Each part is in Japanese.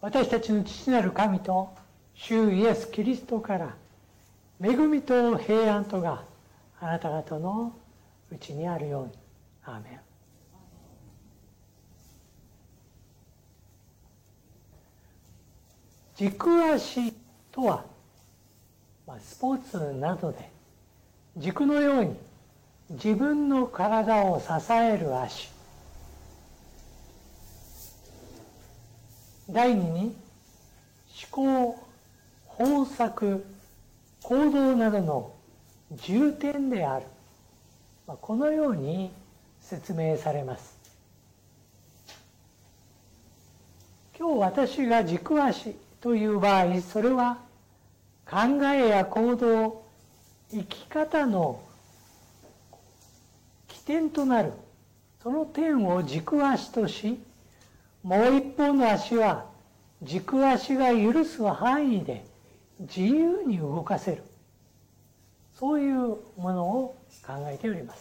私たちの父なる神と主イエス・キリストから恵みと平安とがあなた方のうちにあるように。アーメン。軸足とは、スポーツなどで軸のように自分の体を支える足。第二に思考、方策、行動などの重点である。このように説明されます。今日私が軸足という場合、それは考えや行動、生き方の起点となるその点を軸足とし、もう一方の足は軸足が許す範囲で自由に動かせる、そういうものを考えております。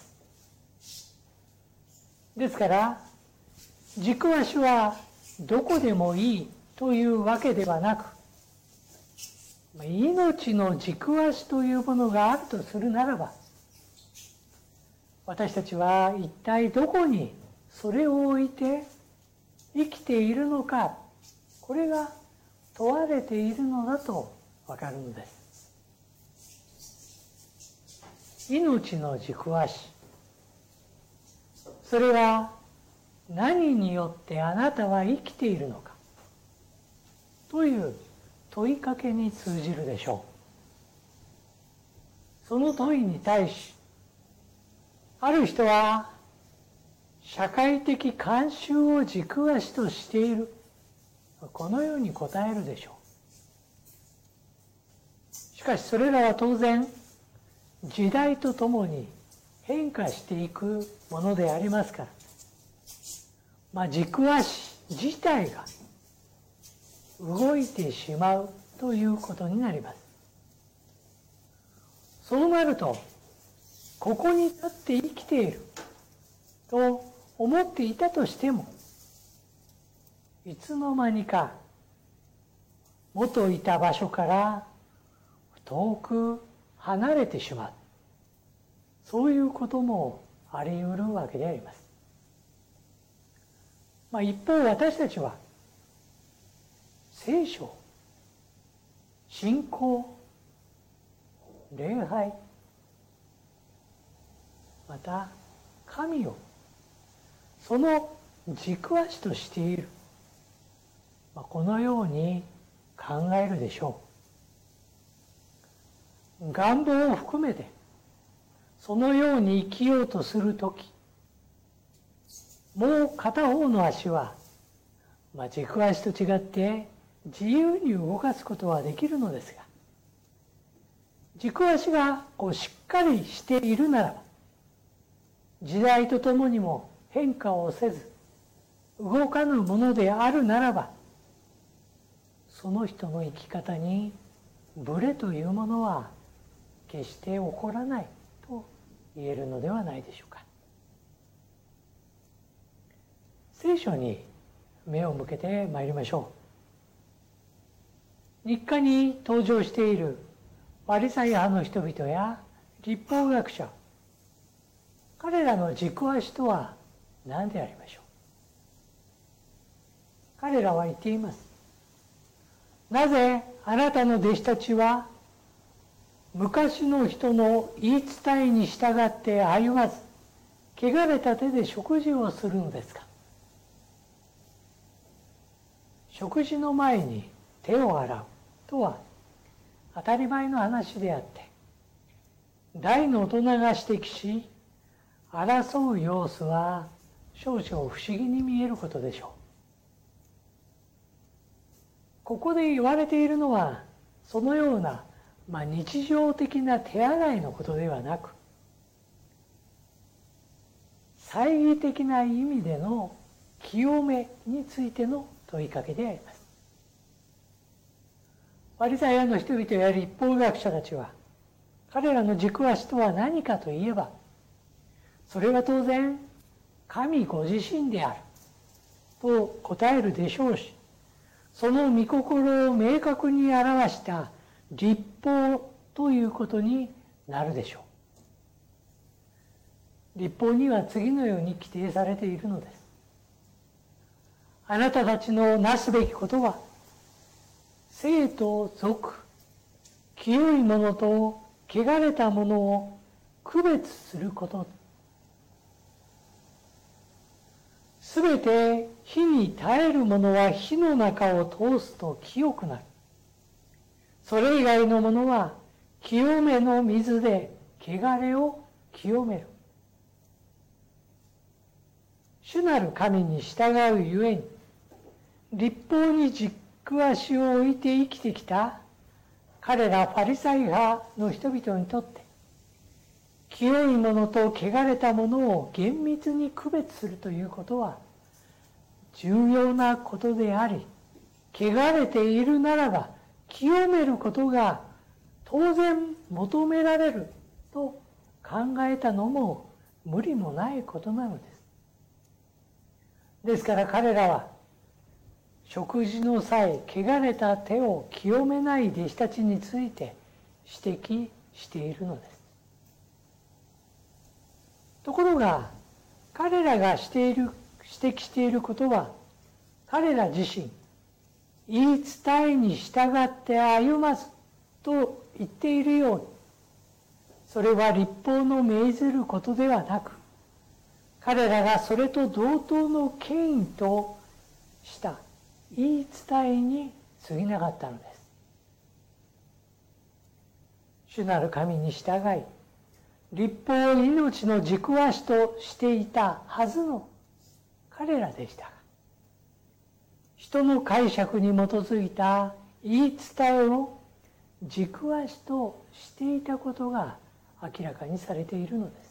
ですから軸足はどこでもいいというわけではなく、命の軸足というものがあるとするならば、私たちは一体どこにそれを置いて生きているのか、これが問われているのだとわかるのです。命の軸足、それは何によってあなたは生きているのかという問いかけに通じるでしょう。その問いに対し、ある人は社会的慣習を軸足としている、このように答えるでしょう。しかしそれらは当然時代とともに変化していくものでありますから、軸足自体が動いてしまうということになります。そうなると、ここに立って生きていると思っていたとしても、いつの間にか元いた場所から遠く離れてしまう、そういうこともあり得るわけであります。一方私たちは聖書、信仰、礼拝、また神をその軸足としている、このように考えるでしょう。願望を含めてそのように生きようとするとき、もう片方の足は、軸足と違って自由に動かすことはできるのですが、軸足がしっかりしているならば、時代とともにも変化をせず動かぬものであるならば、その人の生き方にブレというものは決して起こらないと言えるのではないでしょうか。聖書に目を向けてまいりましょう。日課に登場しているパリサイ派の人々や律法学者、彼らの軸足とは何でありましょう。彼らは言っています。なぜあなたの弟子たちは昔の人の言い伝えに従って歩まず、汚れた手で食事をするのですか。食事の前に手を洗うとは当たり前の話であって、大の大人が指摘し争う様子は少々不思議に見えることでしょう。ここで言われているのはそのような、日常的な手洗いのことではなく、祭儀的な意味での清めについての問いかけであります。パリサイ派の人々や律法学者たちは、彼らの軸足とは何かといえば、それは当然神ご自身であると答えるでしょうし、 その御心を明確に表した律法ということになるでしょう。律法には次のように規定されているのです。あなたたちのなすべきことは、聖と俗、清いものと汚れたものを区別すること。すべて火に耐えるものは火の中を通すと清くなる。それ以外のものは清めの水で汚れを清める。主なる神に従うゆえに、律法に軸足を置いて生きてきた彼らファリサイ派の人々にとって、清いものと汚れたものを厳密に区別するということは重要なことであり、汚れているならば清めることが当然求められると考えたのも無理もないことなのです。ですから彼らは食事の際、汚れた手を清めない弟子たちについて指摘しているのです。ところが彼らが指摘していることは、彼ら自身言い伝えに従って歩まずと言っているように、それは律法の命ずることではなく、彼らがそれと同等の権威とした言い伝えに過ぎなかったのです。主なる神に従い、律法を命の軸足としていたはずの彼らでしたが、人の解釈に基づいた言い伝えを軸足としていたことが明らかにされているのです。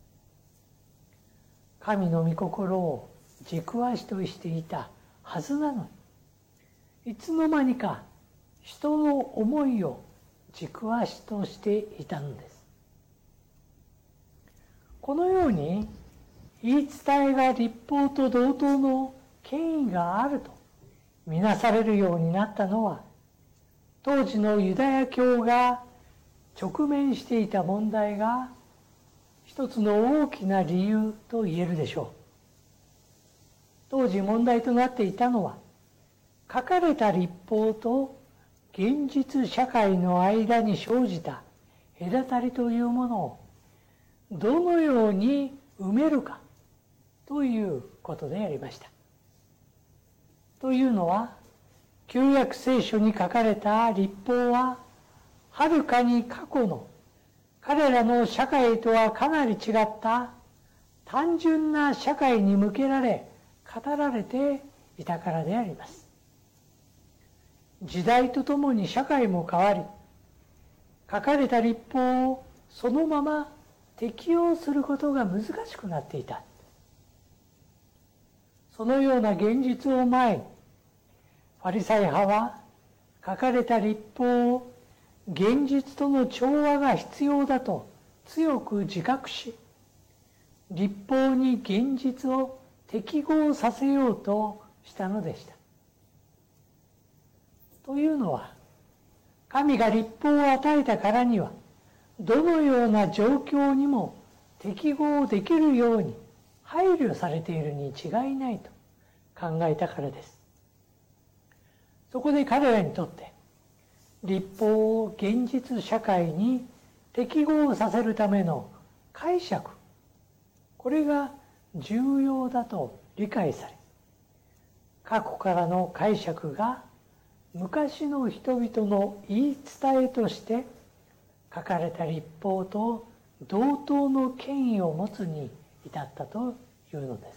神の御心を軸足としていたはずなのに、いつの間にか人の思いを軸足としていたのです。このように言い伝えが律法と同等の権威があるとみなされるようになったのは、当時のユダヤ教が直面していた問題が一つの大きな理由と言えるでしょう。当時問題となっていたのは、書かれた律法と現実社会の間に生じた隔たりというものをどのように埋めるかということでありました。というのは、旧約聖書に書かれた律法ははるかに過去の彼らの社会とはかなり違った単純な社会に向けられ語られていたからであります。時代とともに社会も変わり、書かれた律法をそのまま適用することが難しくなっていた。そのような現実を前に、ファリサイ派は書かれた律法を現実との調和が必要だと強く自覚し、律法に現実を適合させようとしたのでした。というのは、神が律法を与えたからには、どのような状況にも適合できるように配慮されているに違いないと考えたからです。そこで彼らにとって、律法を現実社会に適合させるための解釈、これが重要だと理解され、過去からの解釈が昔の人々の言い伝えとして書かれた律法と同等の権威を持つに至ったというのです。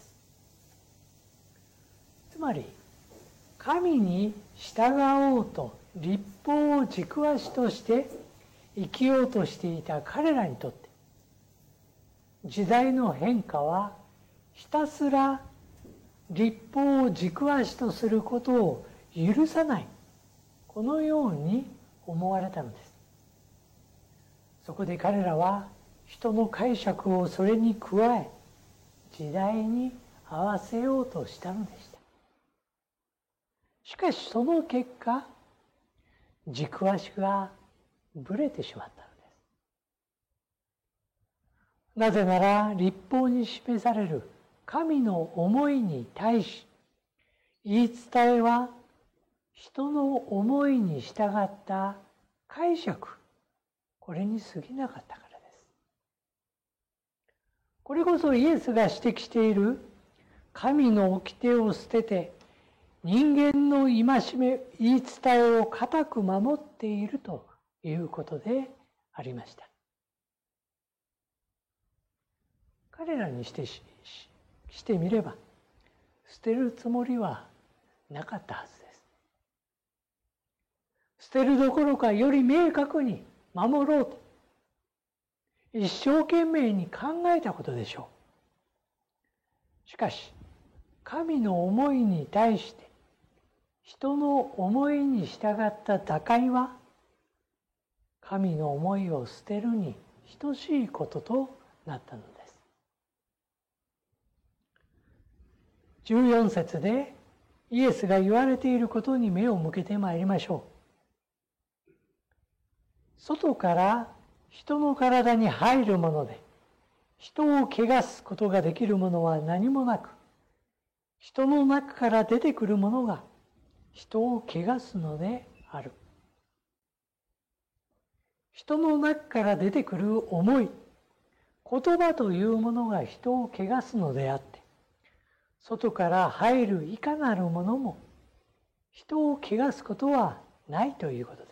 つまり、神に従おうと律法を軸足として生きようとしていた彼らにとって、時代の変化はひたすら律法を軸足とすることを許さない、このように思われたのです。そこで彼らは人の解釈をそれに加え、時代に合わせようとしたのでした。 しかしその結果、軸足がぶれてしまったのです。なぜなら、律法に示される神の思いに対し、言い伝えは人の思いに従った解釈、これに過ぎなかったからです。これこそイエスが指摘している神の掟を捨てて人間の戒め、言い伝えを固く守っているということでありました。彼らにしてみれば、捨てるつもりはなかったはずです。捨てるどころかより明確に守ろうと、一生懸命に考えたことでしょう。しかし、神の思いに対して、人の思いに従った打開は、神の思いを捨てるに等しいこととなったのです。14節でイエスが言われていることに目を向けてまいりましょう。外から人の体に入るもので、人を汚すことができるものは何もなく、人の中から出てくるものが人を汚すのである。人の中から出てくる思い、言葉というものが人を汚すのであって、外から入るいかなるものも人を汚すことはないということです。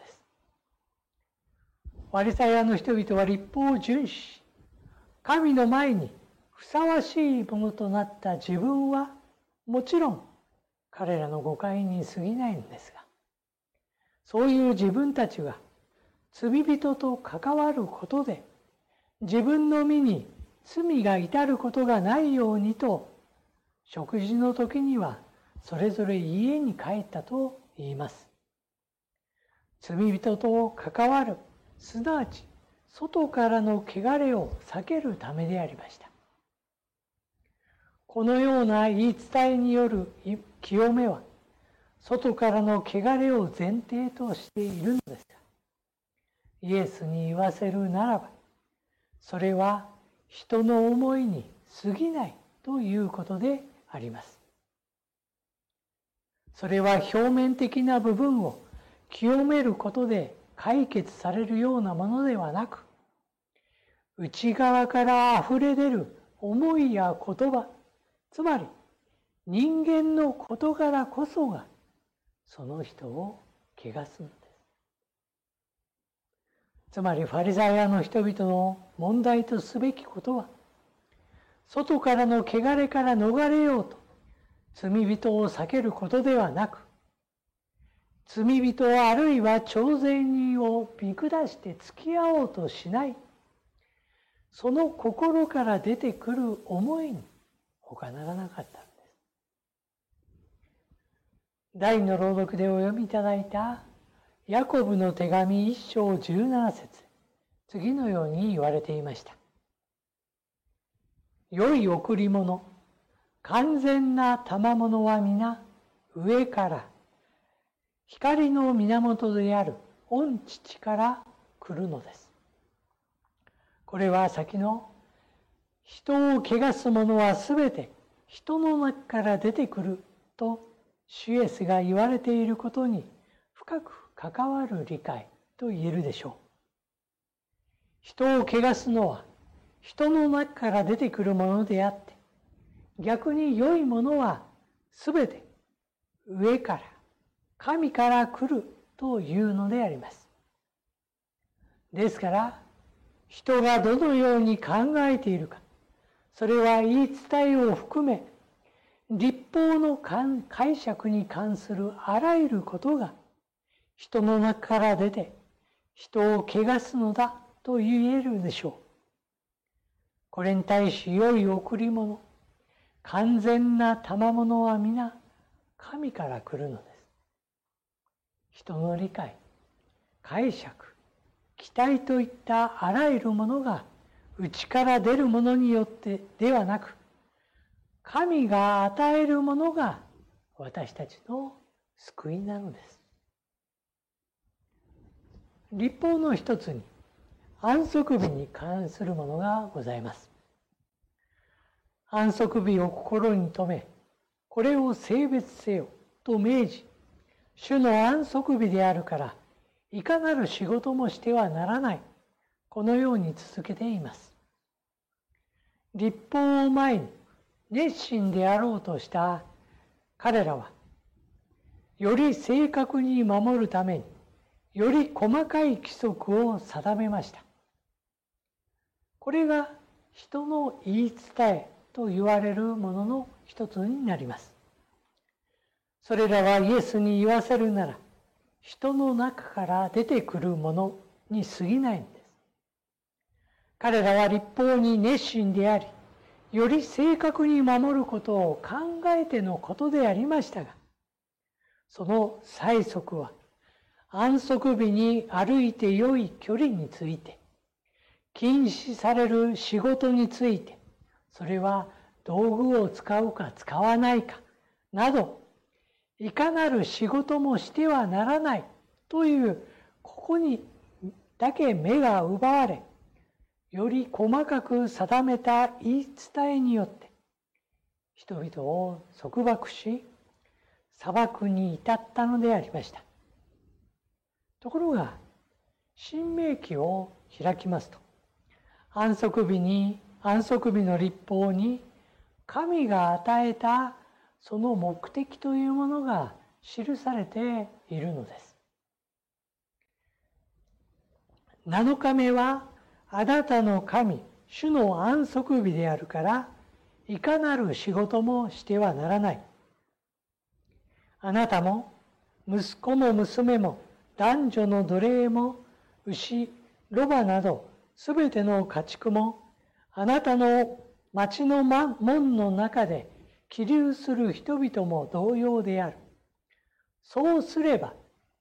ファリサイ派の人々は律法を遵守し、神の前にふさわしいものとなった自分はもちろん彼らの誤解に過ぎないのですが、そういう自分たちは罪人と関わることで自分の身に罪が至ることがないようにと、食事の時にはそれぞれ家に帰ったと言います。罪人と関わる、すなわち外からの汚れを避けるためでありました。このような言い伝えによる清めは、外からの汚れを前提としているのですが、イエスに言わせるならば、それは人の思いに過ぎないということであります。それは表面的な部分を清めることで解決されるようなものではなく、内側からあふれ出る思いや言葉、つまり人間の事柄こそがその人を汚すのです。つまりファリサイ派の人々の問題とすべきことは、外からの汚れから逃れようと罪人を避けることではなく、罪人あるいは徴税人を見下して付き合おうとしない、その心から出てくる思いに他ならなかったのです。第2の朗読でお読みいただいたヤコブの手紙1章17節、次のように言われていました。良い贈り物、完全な賜物は皆上から光の源である御父から来るのです。これは先の人を汚すものはすべて人の中から出てくると主イエスが言われていることに深く関わる理解と言えるでしょう。人を汚すのは人の中から出てくるものであって、逆に良いものはすべて上から神から来るというのであります。ですから人がどのように考えているか、それは言い伝えを含め律法の解釈に関するあらゆることが人の中から出て人を汚すのだと言えるでしょう。これに対し良い贈り物、完全な賜物は皆神から来るのです。人の理解、解釈、期待といったあらゆるものが内から出るものによってではなく、神が与えるものが私たちの救いなのです。律法の一つに安息日に関するものがございます。安息日を心に留め、これを聖別せよと命じ、主の安息日であるから、いかなる仕事もしてはならない。このように続けています。律法を前に熱心であろうとした彼らは、より正確に守るために、より細かい規則を定めました。これが人の言い伝えと言われるものの一つになります。それらはイエスに言わせるなら、人の中から出てくるものに過ぎないのです。彼らは律法に熱心であり、より正確に守ることを考えてのことでありましたが、その催促は安息日に歩いて良い距離について、禁止される仕事について、それは道具を使うか使わないかなど、いかなる仕事もしてはならないというここにだけ目が奪われ、より細かく定めた言い伝えによって人々を束縛し裁くに至ったのでありました。ところが申命記を開きますと、安息日の律法に神が与えたその目的というものが記されているのです。7日目はあなたの神、主の安息日であるから、いかなる仕事もしてはならない。あなたも、息子も娘も、男女の奴隷も、牛、ロバなど、すべての家畜も、あなたの町の門の中で起立する人々も同様である。そうすれば、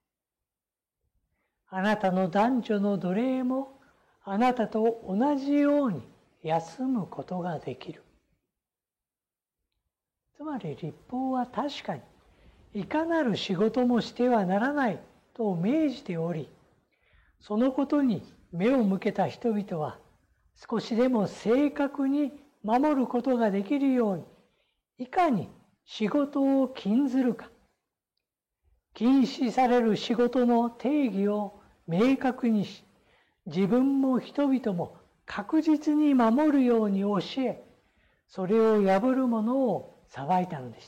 あなたの男女の奴隷も、あなたと同じように休むことができる。つまり律法は確かにいかなる仕事もしてはならないと命じており、そのことに目を向けた人々は少しでも正確に守ることができるように、いかに仕事を禁ずるか、禁止される仕事の定義を明確にし、自分も人々も確実に守るように教え、それを破る者を裁いたのでした。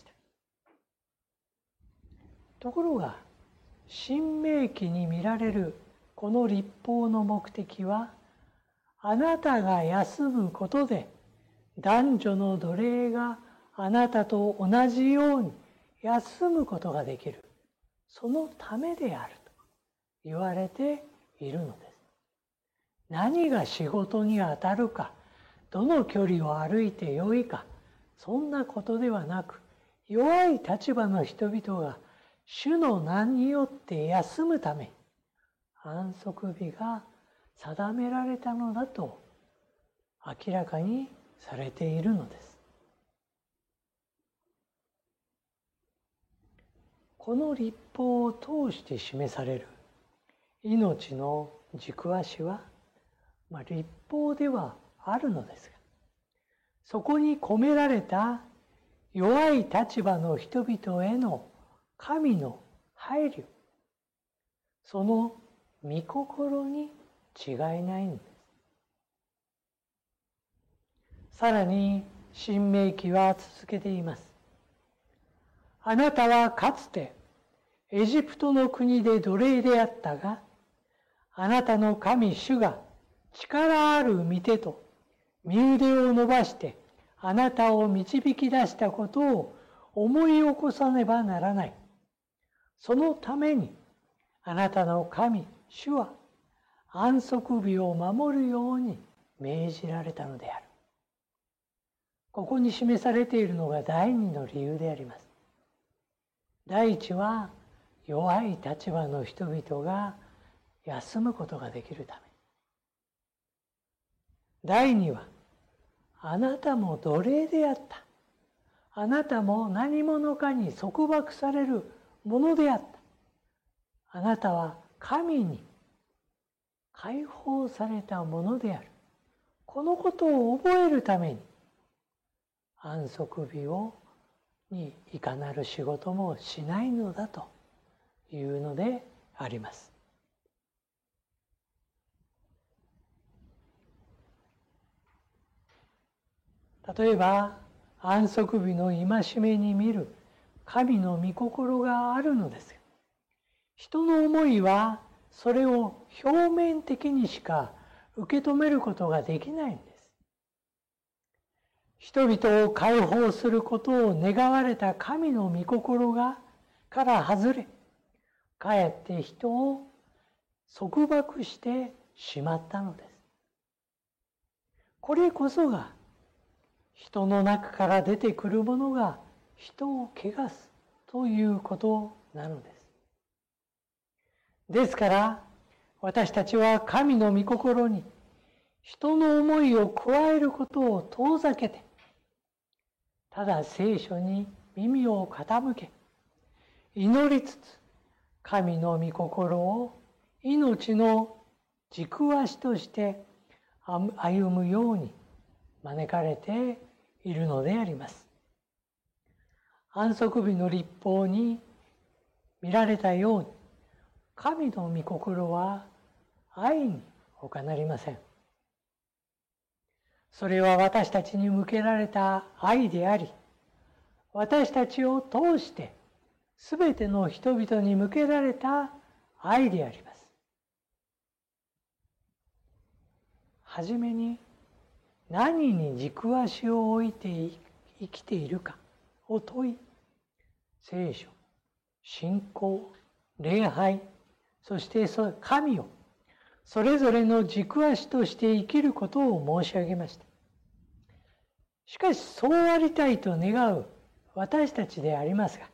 ところが、申命記に見られるこの律法の目的は、あなたが休むことで、男女の奴隷があなたと同じように休むことができる、そのためであると言われているのです。何が仕事に当たるか、どの距離を歩いてよいか、そんなことではなく、弱い立場の人々が主の名によって休むため、安息日が定められたのだと明らかにされているのです。この律法を通して示される命の軸足は、律法ではあるのですが、そこに込められた弱い立場の人々への神の配慮、その御心に違いないのです。さらに申命記は続けています。あなたはかつてエジプトの国で奴隷であったが、あなたの神主が力ある御手と身腕を伸ばしてあなたを導き出したことを思い起こさねばならない。そのためにあなたの神主は安息日を守るように命じられたのである。ここに示されているのが第二の理由であります。第一は弱い立場の人々が休むことができるため。第二は、あなたも奴隷であった。あなたも何者かに束縛されるものであった。あなたは神に解放されたものである。このことを覚えるために、安息日にいかなる仕事もしないのだというのであります。例えば安息日の戒めに見る神の御心があるのですよ。人の思いはそれを表面的にしか受け止めることができないんです。人々を解放することを願われた神の御心から外れ、かえって人を束縛してしまったのです。これこそが人の中から出てくるものが人を汚すということなのです。ですから私たちは神の御心に人の思いを加えることを遠ざけて、ただ聖書に耳を傾け、祈りつつ神の御心を命の軸足として歩むように招かれているのであります。安息日の律法に見られたように、神の御心は愛に他なりません。それは私たちに向けられた愛であり、私たちを通してすべての人々に向けられた愛であります。はじめに何に軸足を置いて生きているかを問い、聖書、信仰、礼拝、そして神をそれぞれの軸足として生きることを申し上げました。しかしそうありたいと願う私たちでありますが、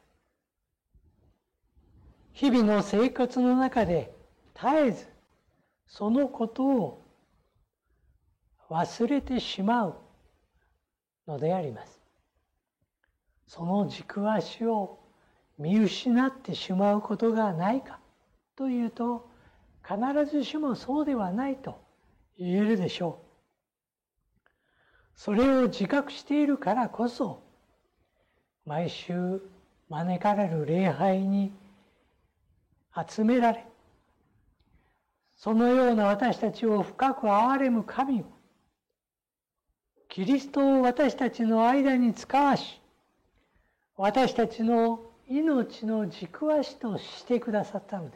日々の生活の中で絶えずそのことを忘れてしまうのであります。その軸足を見失ってしまうことがないかというと、必ずしもそうではないと言えるでしょう。それを自覚しているからこそ、毎週招かれる礼拝に集められ、そのような私たちを深く憐れむ神を、キリストを私たちの間に使わし、私たちの命の軸足としてくださったのです。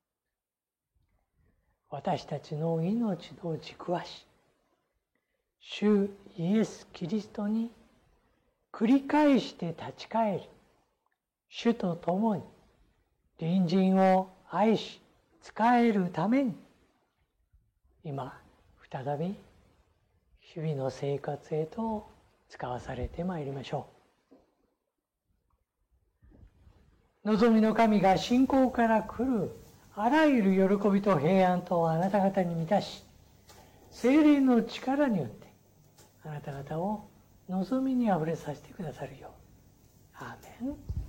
私たちの命の軸足、主イエス・キリストに繰り返して立ち返り、主と共に隣人を愛し仕えるために、今再び日々の生活へと使わされてまいりましょう。望みの神が信仰から来るあらゆる喜びと平安とあなた方に満たし、聖霊の力によってあなた方を望みにあふれさせてくださるよう。アーメン。